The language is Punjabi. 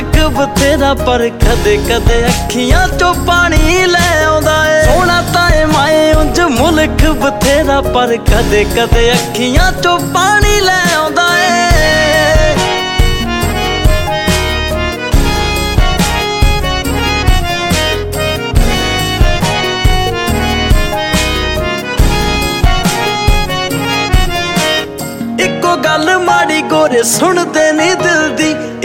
ਮੁਲਕ ਬਥੇਰਾ ਪਰ ਕਦੇ ਕਦੇ ਅੱਖੀਆਂ ਚੋਂ ਪਾਣੀ ਲੈ ਆਉਂਦਾ ਏ। ਸੋਹਣਾ ਤਾਂ ਏ ਮਾਏ ਉਂਝ ਮੁਲਕ ਬਥੇਰਾ ਪਰ ਕਦੇ ਕਦੇ ਅੱਖੀਆਂ ਚੋਂ ਪਾਣੀ ਲੈ ਆਉਂਦਾ ਏ। ਇੱਕੋ ਗੱਲ ਮਾੜੀ ਗੋਰੇ ਸੁਣਦੇ ਨੀ ਦਿਲ ਦੀ,